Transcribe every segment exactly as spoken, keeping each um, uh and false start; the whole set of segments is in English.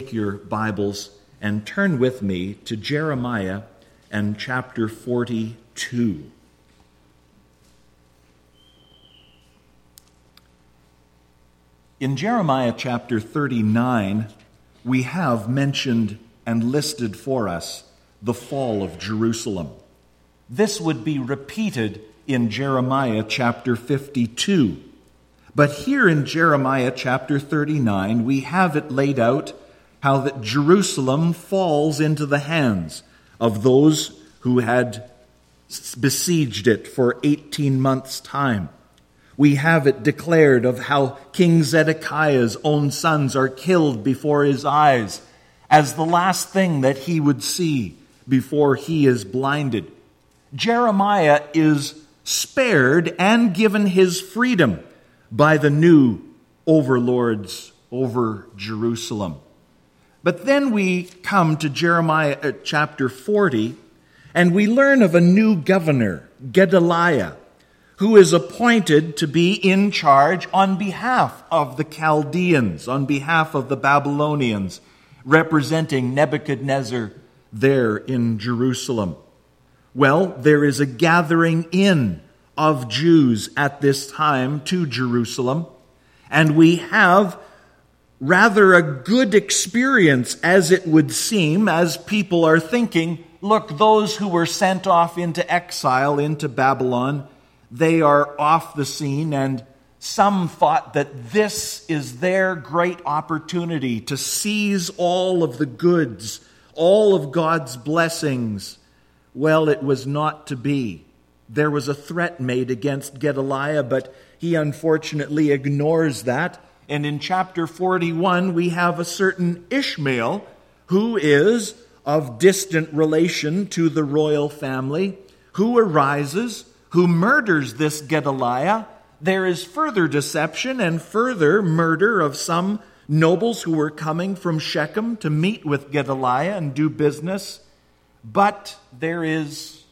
Your Bibles and turn with me to Jeremiah and chapter forty-two. In Jeremiah chapter thirty-nine, we have mentioned and listed for us the fall of Jerusalem. This would be repeated in Jeremiah chapter fifty-two. But here in Jeremiah chapter thirty-nine, we have it laid out how that Jerusalem falls into the hands of those who had besieged it for eighteen months' time. We have it declared of how King Zedekiah's own sons are killed before his eyes as the last thing that he would see before he is blinded. Jeremiah is spared and given his freedom by the new overlords over Jerusalem. But then we come to Jeremiah chapter forty, and we learn of a new governor, Gedaliah, who is appointed to be in charge on behalf of the Chaldeans, on behalf of the Babylonians, representing Nebuchadnezzar there in Jerusalem. Well, there is a gathering in of Jews at this time to Jerusalem, and we have rather a good experience, as it would seem, as people are thinking, look, those who were sent off into exile into Babylon, they are off the scene, and some thought that this is their great opportunity to seize all of the goods, all of God's blessings. Well, it was not to be. There was a threat made against Gedaliah, but he unfortunately ignores that. And in chapter forty-one, we have a certain Ishmael who is of distant relation to the royal family, who arises, who murders this Gedaliah. There is further deception and further murder of some nobles who were coming from Shechem to meet with Gedaliah and do business. But there is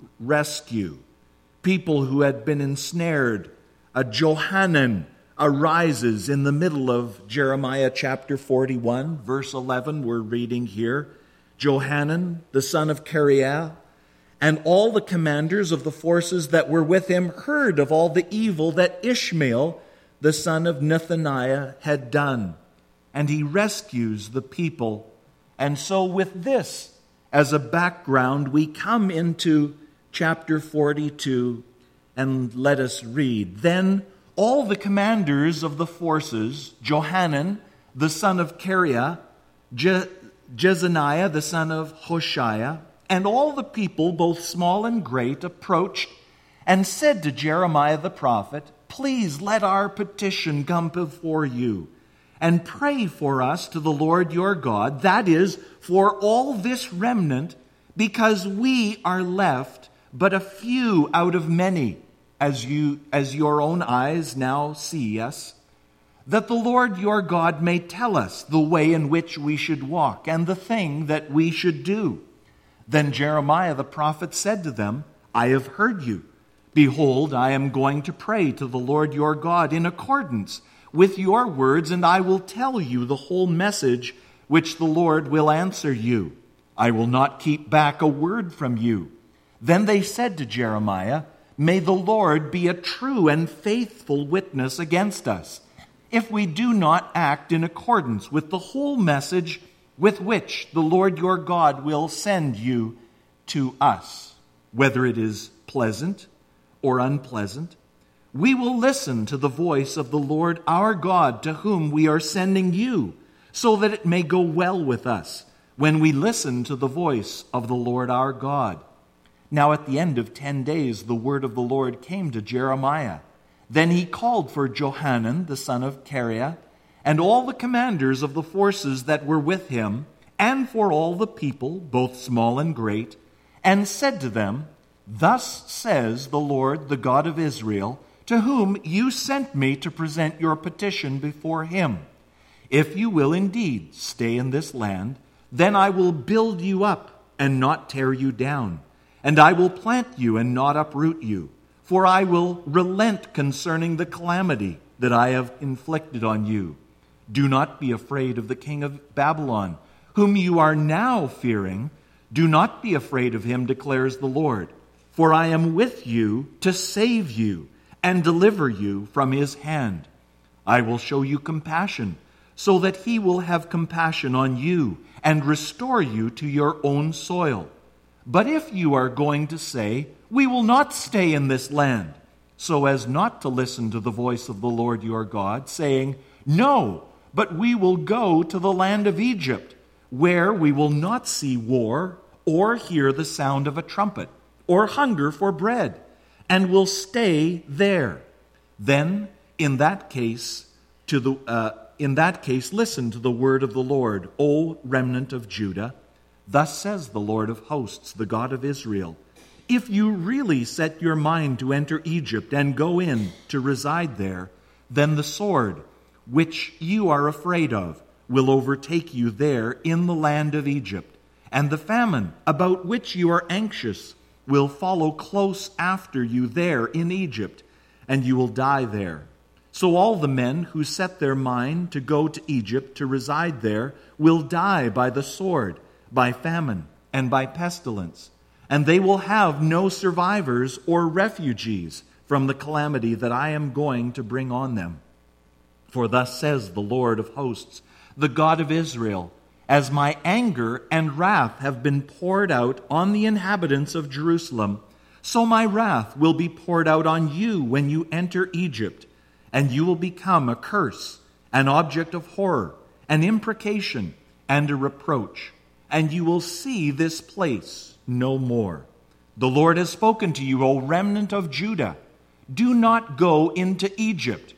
rescue. People who had been ensnared. A Johanan arises in the middle of Jeremiah chapter forty-one, verse eleven, we're reading here. Johanan, the son of Kareah, and all the commanders of the forces that were with him heard of all the evil that Ishmael, the son of Nethaniah, had done. And he rescues the people. And so with this as a background, we come into chapter forty-two, and let us read. Then all the commanders of the forces, Johanan, the son of Kareah, Je- Jezaniah, the son of Hoshea, and all the people, both small and great, approached and said to Jeremiah the prophet, "Please let our petition come before you, and pray for us to the Lord your God, that is, for all this remnant, because we are left but a few out of many, as you as your own eyes now see us, that the Lord your God may tell us the way in which we should walk, and the thing that we should do." Then Jeremiah the prophet said to them, "I have heard you. Behold, I am going to pray to the Lord your God in accordance with your words, and I will tell you the whole message which the Lord will answer you. I will not keep back a word from you." Then they said to Jeremiah, "May the Lord be a true and faithful witness against us, if we do not act in accordance with the whole message with which the Lord your God will send you to us, whether it is pleasant or unpleasant. We will listen to the voice of the Lord our God, to whom we are sending you, so that it may go well with us when we listen to the voice of the Lord our God." Now at the end of ten days, the word of the Lord came to Jeremiah. Then he called for Johanan, the son of Kareah, and all the commanders of the forces that were with him, and for all the people, both small and great, and said to them, "Thus says the Lord, the God of Israel, to whom you sent me to present your petition before him. If you will indeed stay in this land, then I will build you up and not tear you down, and I will plant you and not uproot you, for I will relent concerning the calamity that I have inflicted on you. Do not be afraid of the king of Babylon, whom you are now fearing. Do not be afraid of him, declares the Lord. For I am with you to save you and deliver you from his hand. I will show you compassion, so that he will have compassion on you and restore you to your own soil. But if you are going to say, we will not stay in this land, so as not to listen to the voice of the Lord your God, saying, no, but we will go to the land of Egypt, where we will not see war or hear the sound of a trumpet, or hunger for bread, and will stay there. Then, in that case, to the uh, in that case, listen to the word of the Lord, O remnant of Judah. Thus says the Lord of hosts, the God of Israel: if you really set your mind to enter Egypt and go in to reside there, then the sword, which you are afraid of, will overtake you there in the land of Egypt, and the famine, about which you are anxious, will follow close after you there in Egypt, and you will die there. So all the men who set their mind to go to Egypt to reside there will die by the sword, by famine, and by pestilence, and they will have no survivors or refugees from the calamity that I am going to bring on them. For thus says the Lord of hosts, the God of Israel, as my anger and wrath have been poured out on the inhabitants of Jerusalem, so my wrath will be poured out on you when you enter Egypt, and you will become a curse, an object of horror, an imprecation, and a reproach, and you will see this place no more. The Lord has spoken to you, O remnant of Judah. Do not go into Egypt.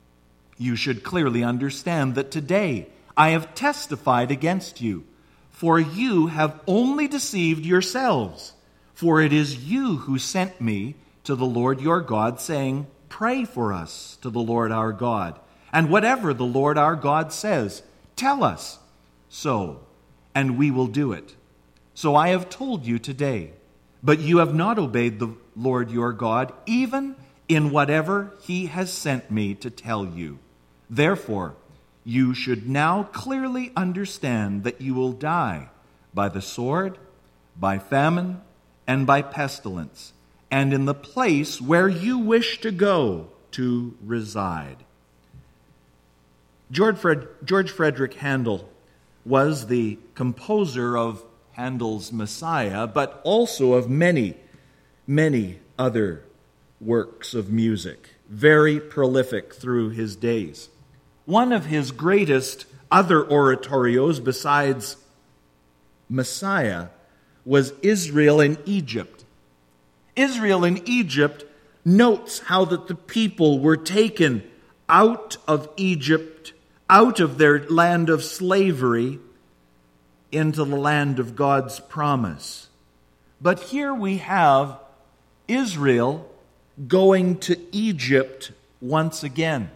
You should clearly understand that today I have testified against you, for you have only deceived yourselves. For it is you who sent me to the Lord your God, saying, pray for us to the Lord our God, and whatever the Lord our God says, tell us so, and we will do it. So I have told you today, but you have not obeyed the Lord your God, even in whatever he has sent me to tell you. Therefore, you should now clearly understand that you will die by the sword, by famine, and by pestilence, and in the place where you wish to go to reside. George, Fred, George Frederick Handel was the composer of Handel's Messiah, but also of many, many other works of music, very prolific through his days. One of his greatest other oratorios besides Messiah was Israel in Egypt. Israel in Egypt notes how that the people were taken out of Egypt, out of their land of slavery, into the land of God's promise. But here we have Israel going to Egypt once again.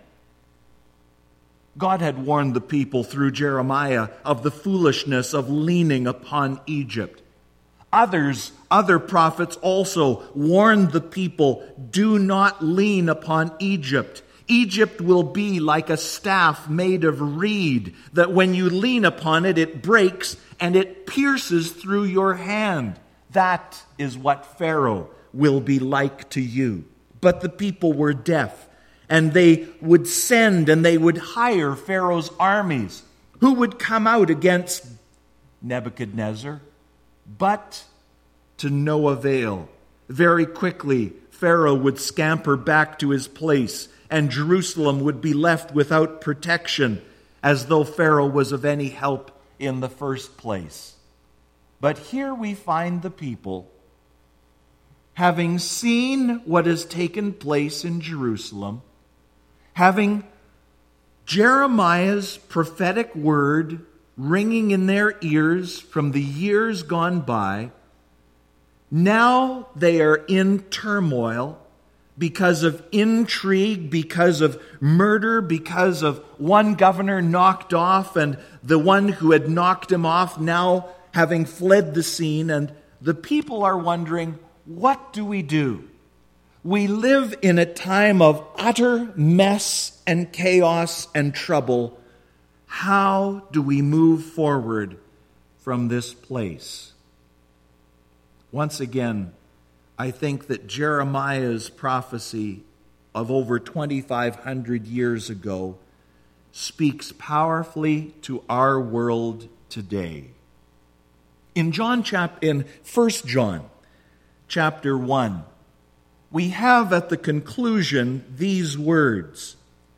God had warned the people through Jeremiah of the foolishness of leaning upon Egypt. Others, other prophets also warned the people, do not lean upon Egypt. Egypt will be like a staff made of reed, that when you lean upon it, it breaks and it pierces through your hand. That is what Pharaoh will be like to you. But the people were deaf. And they would send and they would hire Pharaoh's armies, who would come out against Nebuchadnezzar, but to no avail. Very quickly, Pharaoh would scamper back to his place, and Jerusalem would be left without protection, as though Pharaoh was of any help in the first place. But here we find the people, having seen what has taken place in Jerusalem, having Jeremiah's prophetic word ringing in their ears from the years gone by, now they are in turmoil because of intrigue, because of murder, because of one governor knocked off and the one who had knocked him off now having fled the scene. And the people are wondering, what do we do? We live in a time of utter mess and chaos and trouble. How do we move forward from this place? Once again, I think that Jeremiah's prophecy of over twenty-five hundred years ago speaks powerfully to our world today. In John chap- in First John chapter one, we have at the conclusion these words.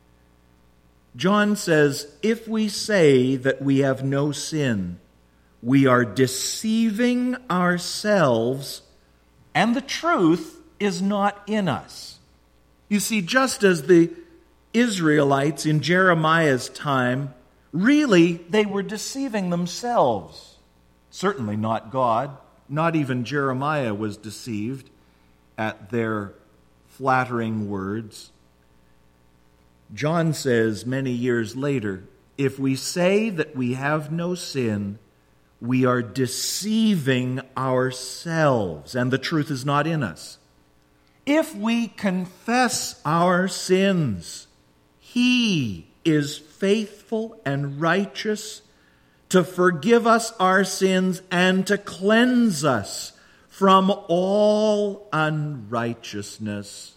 John says, "If we say that we have no sin, we are deceiving ourselves, and the truth is not in us." You see, just as the Israelites in Jeremiah's time, really they were deceiving themselves. Certainly not God. Not even Jeremiah was deceived at their flattering words. John says many years later, "If we say that we have no sin, we are deceiving ourselves, and the truth is not in us. If we confess our sins, He is faithful and righteous to forgive us our sins and to cleanse us from all unrighteousness.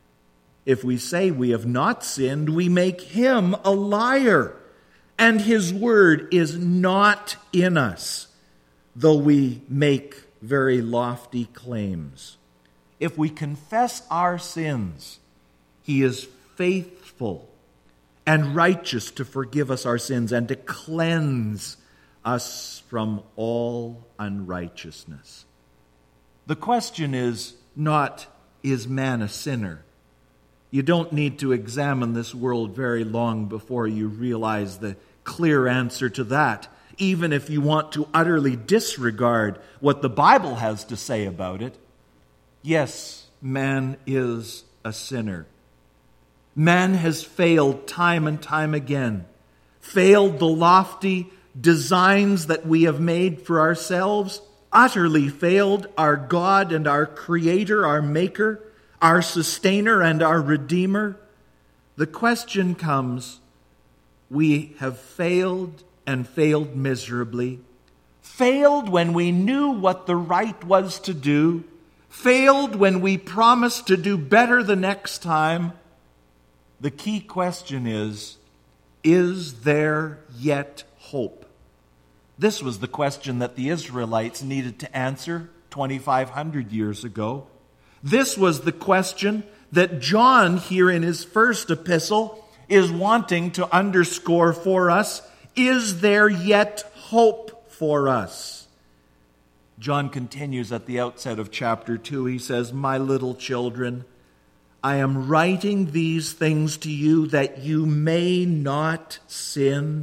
If we say we have not sinned, we make Him a liar, and His word is not in us, though we make very lofty claims. If we confess our sins, He is faithful and righteous to forgive us our sins and to cleanse us from all unrighteousness." The question is not, is man a sinner? You don't need to examine this world very long before you realize the clear answer to that, even if you want to utterly disregard what the Bible has to say about it. Yes, man is a sinner. Man has failed time and time again, failed the lofty designs that we have made for ourselves, utterly failed our God and our Creator, our Maker, our Sustainer and our Redeemer. The question comes, we have failed and failed miserably, failed when we knew what the right was to do, failed when we promised to do better the next time. The key question is, is there yet hope? This was the question that the Israelites needed to answer twenty-five hundred years ago. This was the question that John here in his first epistle is wanting to underscore for us. Is there yet hope for us? John continues at the outset of chapter two. He says, "My little children, I am writing these things to you that you may not sin."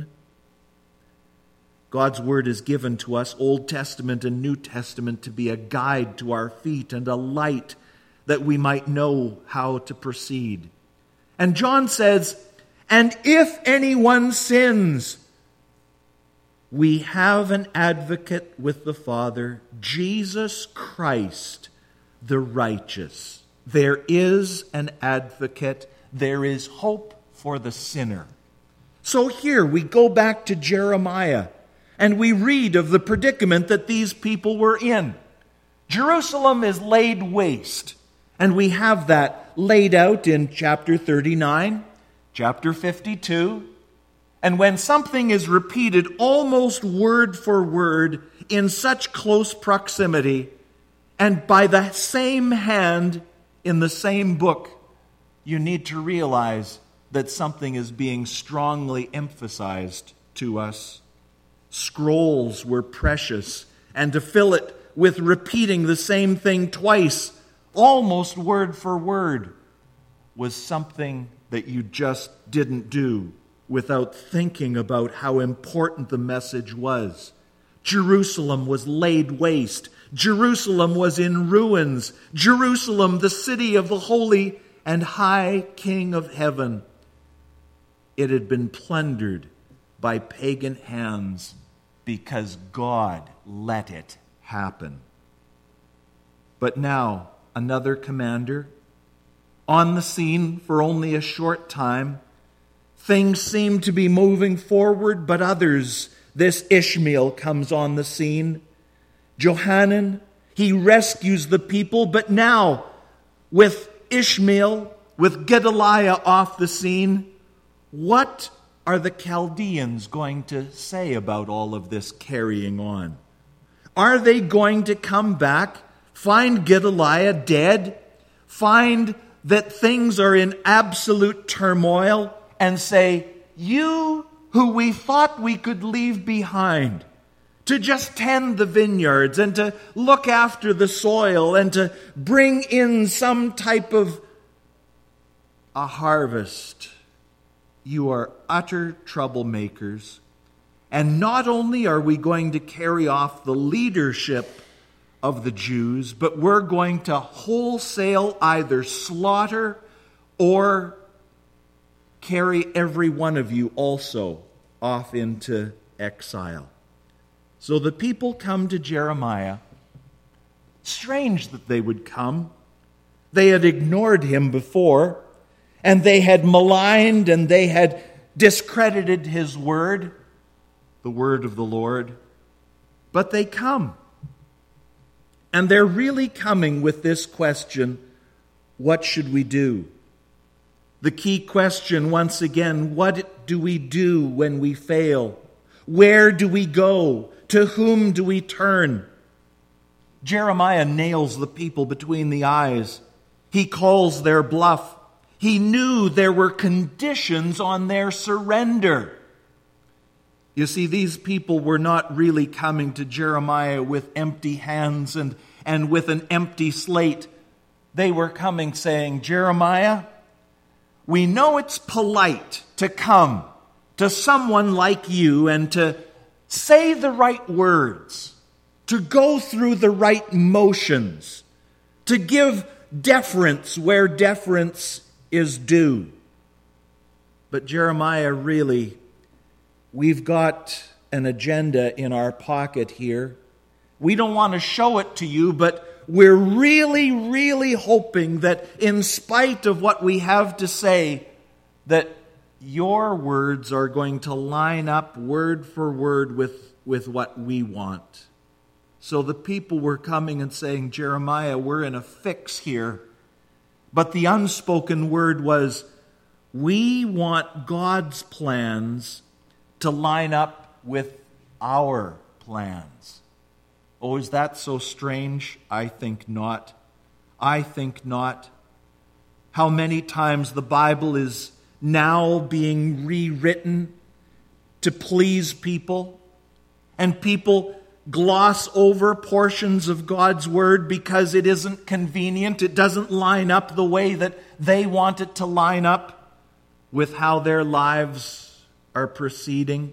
God's word is given to us, Old Testament and New Testament, to be a guide to our feet and a light that we might know how to proceed. And John says, "And if anyone sins, we have an advocate with the Father, Jesus Christ, the righteous." There is an advocate. There is hope for the sinner. So here we go back to Jeremiah, and we read of the predicament that these people were in. Jerusalem is laid waste, and we have that laid out in chapter thirty-nine, chapter fifty-two. And when something is repeated almost word for word in such close proximity, and by the same hand in the same book, you need to realize that something is being strongly emphasized to us. Scrolls were precious, and to fill it with repeating the same thing twice, almost word for word, was something that you just didn't do without thinking about how important the message was. Jerusalem was laid waste. Jerusalem was in ruins. Jerusalem, the city of the holy and high King of heaven. It had been plundered by pagan hands because God let it happen. But now, another commander, on the scene for only a short time, Things seem to be moving forward, but others, this Ishmael comes on the scene. Johanan, he rescues the people, but now with Ishmael, with Gedaliah off the scene, what are the Chaldeans going to say about all of this carrying on? Are they going to come back, find Gedaliah dead, find that things are in absolute turmoil, and say, you who we thought we could leave behind to just tend the vineyards and to look after the soil and to bring in some type of a harvest, you are utter troublemakers. And not only are we going to carry off the leadership of the Jews, but we're going to wholesale either slaughter or carry every one of you also off into exile. So the people come to Jeremiah. Strange that they would come. They had ignored him before, and they had maligned and they had discredited his word, the word of the Lord. But they come. And they're really coming with this question, what should we do? The key question, once again, what do we do when we fail? Where do we go? To whom do we turn? Jeremiah nails the people between the eyes. He calls their bluff. He knew there were conditions on their surrender. You see, these people were not really coming to Jeremiah with empty hands and, and with an empty slate. They were coming saying, Jeremiah, we know it's polite to come to someone like you and to say the right words, to go through the right motions, to give deference where deference is due. But Jeremiah, really, we've got an agenda in our pocket here. We don't want to show it to you, but we're really, really hoping that in spite of what we have to say, that your words are going to line up word for word with, with what we want. So the people were coming and saying, Jeremiah, we're in a fix here. But the unspoken word was, we want God's plans to line up with our plans. Oh, is that so strange? I think not. I think not. How many times the Bible is now being rewritten to please people, and people gloss over portions of God's word because it isn't convenient. It doesn't line up the way that they want it to line up with how their lives are proceeding.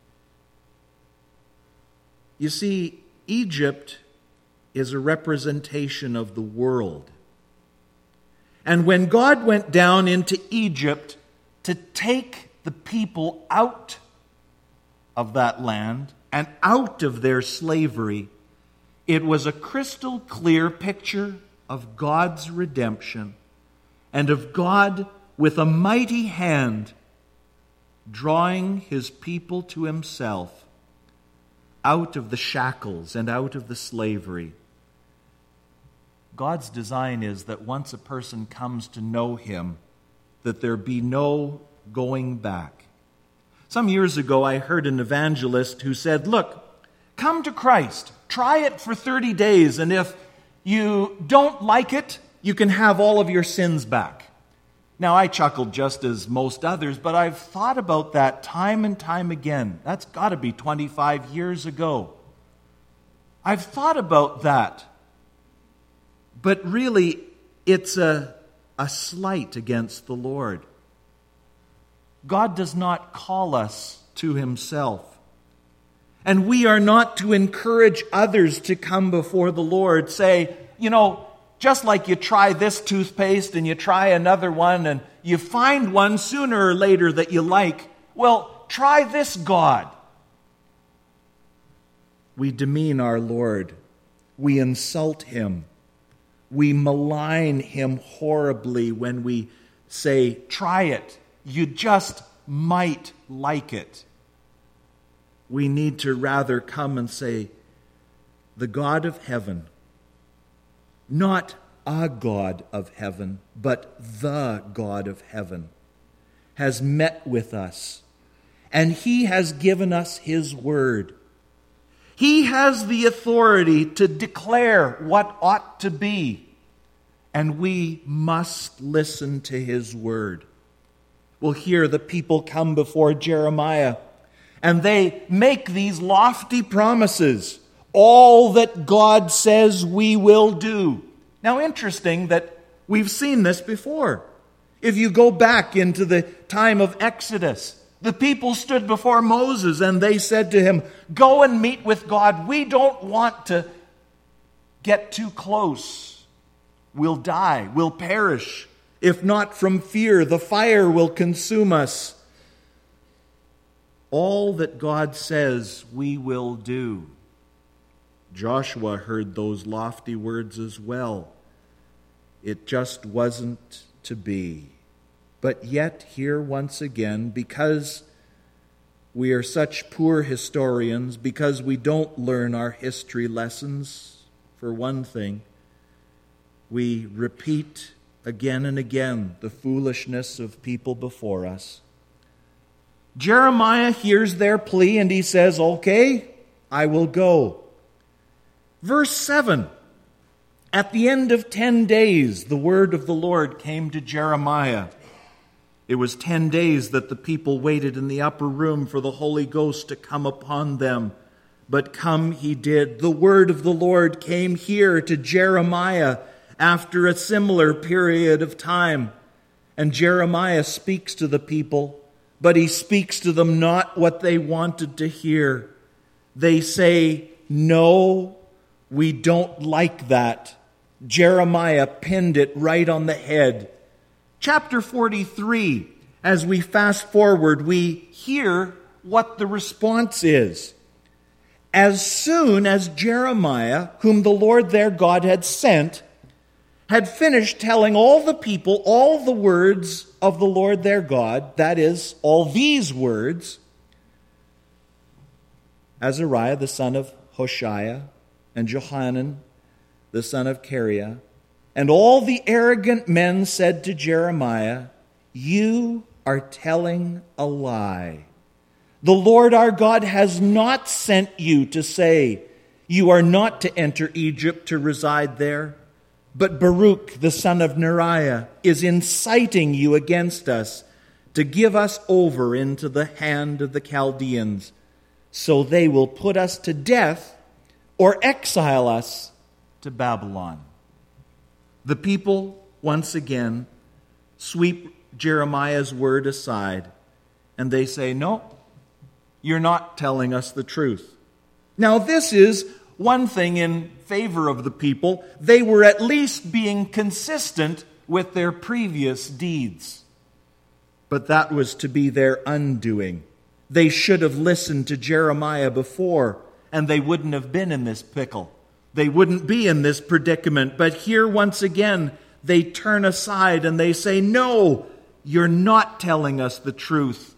You see, Egypt is a representation of the world. And when God went down into Egypt to take the people out of that land and out of their slavery, it was a crystal clear picture of God's redemption and of God with a mighty hand drawing his people to himself out of the shackles and out of the slavery. God's design is that once a person comes to know him, that there be no going back. Some years ago, I heard an evangelist who said, look, come to Christ. Try it for thirty days, and if you don't like it, you can have all of your sins back. Now, I chuckled just as most others, but I've thought about that time and time again. That's got to be twenty-five years ago. I've thought about that. But really, it's a, a slight against the Lord. God does not call us to himself. And we are not to encourage others to come before the Lord. Say, you know, just like you try this toothpaste and you try another one and you find one sooner or later that you like, well, try this God. We demean our Lord. We insult him. We malign him horribly when we say, try it. You just might like it. We need to rather come and say, the God of heaven, not a God of heaven, but the God of heaven, has met with us, and He has given us His word. He has the authority to declare what ought to be, and we must listen to His word. Well, here the people come before Jeremiah, and they make these lofty promises. All that God says we will do. Now, interesting that we've seen this before. If you go back into the time of Exodus, the people stood before Moses and they said to him, go and meet with God. We don't want to get too close. We'll die. We'll perish. If not from fear, the fire will consume us. All that God says we will do. Joshua heard those lofty words as well. It just wasn't to be. But yet, here once again, because we are such poor historians, because we don't learn our history lessons, for one thing, we repeat again and again the foolishness of people before us. Jeremiah hears their plea and he says, okay, I will go. Verse seven, at the end of ten days, the word of the Lord came to Jeremiah. It was ten days that the people waited in the upper room for the Holy Ghost to come upon them. But come he did. The word of the Lord came here to Jeremiah after a similar period of time. And Jeremiah speaks to the people, but he speaks to them not what they wanted to hear. They say, no, we don't like that. Jeremiah pinned it right on the head. Chapter forty-three, as we fast forward, we hear what the response is. As soon as Jeremiah, whom the Lord their God had sent, had finished telling all the people all the words of the Lord their God, that is, all these words, Azariah the son of Hoshea, and Johanan the son of Kareah, and all the arrogant men said to Jeremiah, you are telling a lie. The Lord our God has not sent you to say, you are not to enter Egypt to reside there. But Baruch the son of Neriah is inciting you against us to give us over into the hand of the Chaldeans, so they will put us to death or exile us to Babylon. The people, once again, sweep Jeremiah's word aside, and they say, no, you're not telling us the truth. Now, this is one thing in favor of the people. They were at least being consistent with their previous deeds. But that was to be their undoing. They should have listened to Jeremiah before, and they wouldn't have been in this pickle. They wouldn't be in this predicament. But here, once again, they turn aside and they say, no, you're not telling us the truth.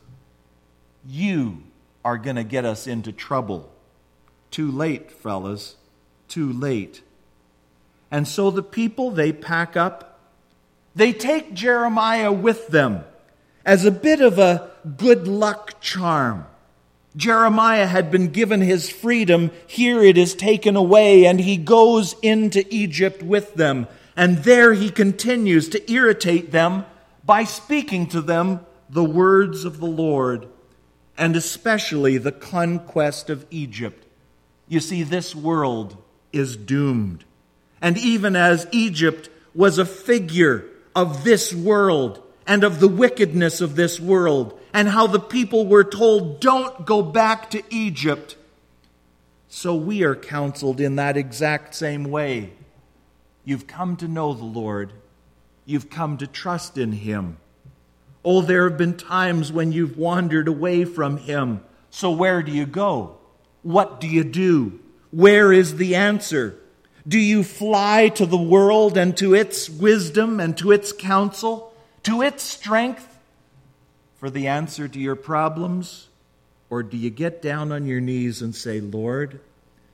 You are going to get us into trouble. Too late, fellas. Too late. And so the people, they pack up. They take Jeremiah with them as a bit of a good luck charm. Jeremiah had been given his freedom. Here it is taken away, and he goes into Egypt with them. And there he continues to irritate them by speaking to them the words of the Lord, and especially the conquest of Egypt. You see, this world is doomed. And even as Egypt was a figure of this world and of the wickedness of this world, and how the people were told, don't go back to Egypt, so we are counseled in that exact same way. You've come to know the Lord. You've come to trust in Him. Oh, there have been times when you've wandered away from Him. So where do you go? What do you do? Where is the answer? Do you fly to the world and to its wisdom and to its counsel, to its strength? for the answer to your problems? Or do you get down on your knees and say, Lord,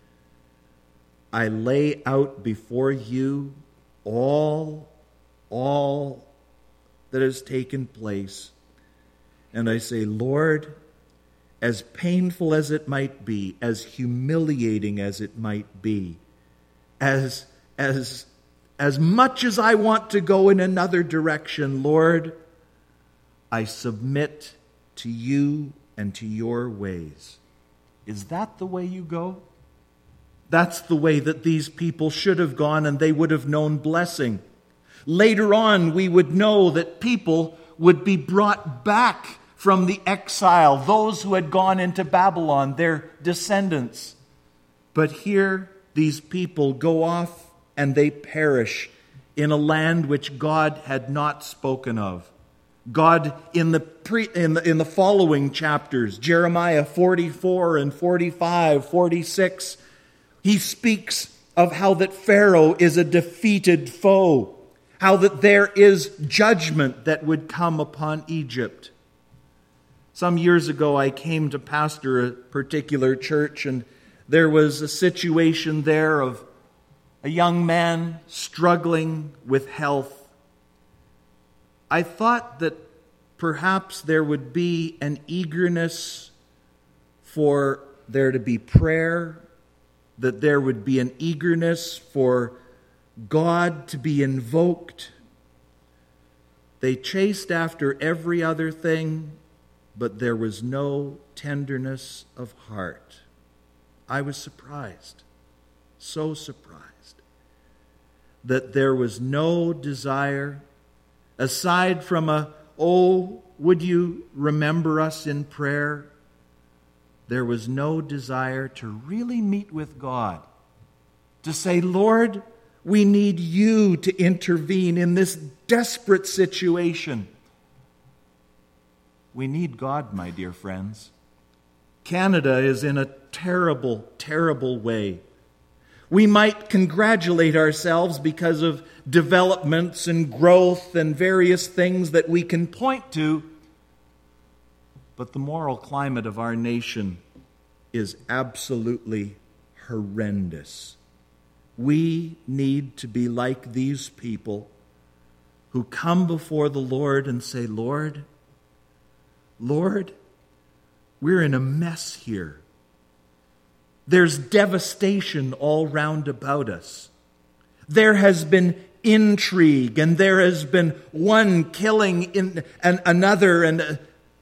I lay out before you all, all that has taken place. And I say, Lord, as painful as it might be, as humiliating as it might be, as, as, as much as I want to go in another direction, Lord, I submit to you and to your ways. Is that the way you go? That's the way that these people should have gone, and they would have known blessing. Later on, we would know that people would be brought back from the exile, those who had gone into Babylon, their descendants. But here, these people go off and they perish in a land which God had not spoken of. God, in the, pre, in the in the following chapters, Jeremiah forty-four and forty-five, forty-six, he speaks of how that Pharaoh is a defeated foe, how that there is judgment that would come upon Egypt. Some years ago, I came to pastor a particular church, and there was a situation there of a young man struggling with health. I thought that perhaps there would be an eagerness for there to be prayer, that there would be an eagerness for God to be invoked. They chased after every other thing, but there was no tenderness of heart. I was surprised, so surprised, that there was no desire, aside from a, oh, would you remember us in prayer? There was no desire to really meet with God, to say, Lord, we need you to intervene in this desperate situation. We need God, my dear friends. Canada is in a terrible, terrible way. We might congratulate ourselves because of developments and growth and various things that we can point to, but the moral climate of our nation is absolutely horrendous. We need to be like these people who come before the Lord and say, Lord, Lord, we're in a mess here. There's devastation all round about us. There has been intrigue, and there has been one killing in, and another, and uh,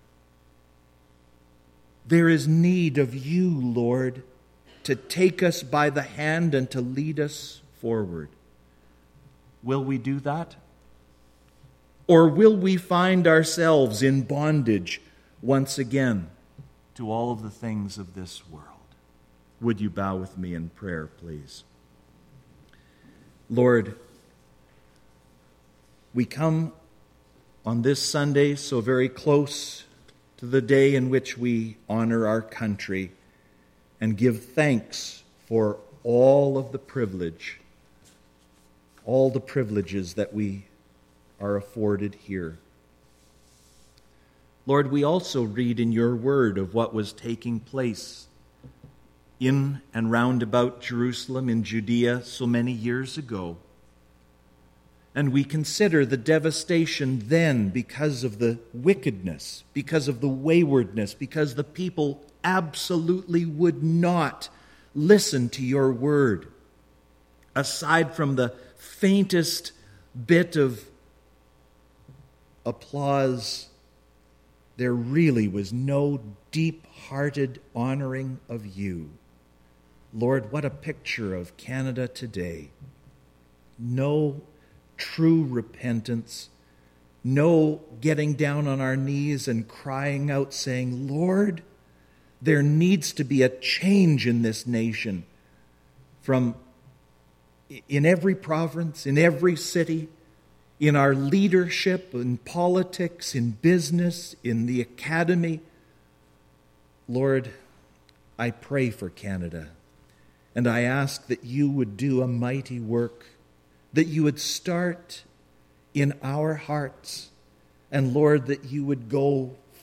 there is need of you, Lord, to take us by the hand and to lead us forward. Will we do that? Or will we find ourselves in bondage once again to all of the things of this world? Would you bow with me in prayer, please? Lord, we come on this Sunday so very close to the day in which we honor our country and give thanks for all of the privilege, all the privileges that we are afforded here. Lord, we also read in your word of what was taking place in and round about Jerusalem in Judea so many years ago. And we consider the devastation then because of the wickedness, because of the waywardness, because the people absolutely would not listen to your word. Aside from the faintest bit of applause, there really was no deep-hearted honoring of you. Lord, what a picture of Canada today. No true repentance, no getting down on our knees and crying out saying, Lord, there needs to be a change in this nation from in every province, in every city, in our leadership, in politics, in business, in the academy. Lord, I pray for Canada, and I ask that you would do a mighty work, that you would start in our hearts, and Lord, that you would go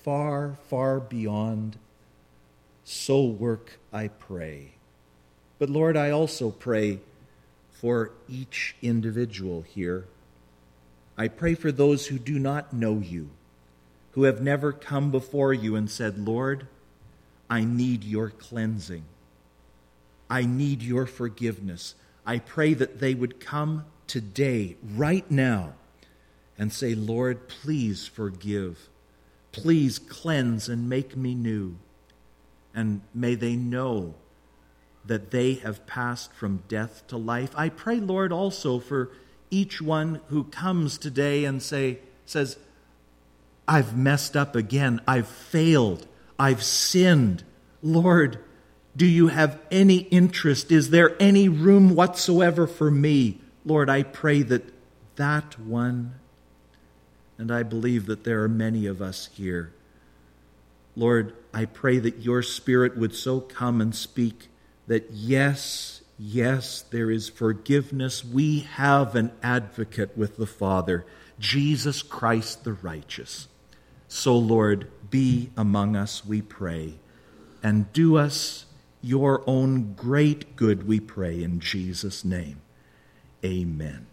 far, far beyond. So work, I pray. But Lord, I also pray for each individual here. I pray for those who do not know you, who have never come before you and said, Lord, I need your cleansing. I need your forgiveness. I pray that they would come today, right now, and say, Lord, please forgive. Please cleanse and make me new. And may they know that they have passed from death to life. I pray, Lord, also for each one who comes today and say, says, I've messed up again. I've failed. I've sinned. Lord, do you have any interest? Is there any room whatsoever for me? Lord, I pray that that one, and I believe that there are many of us here, Lord, I pray that your Spirit would so come and speak that yes, yes, there is forgiveness. We have an advocate with the Father, Jesus Christ the righteous. So, Lord, be among us, we pray, and do us your own great good, we pray, in Jesus' name. Amen.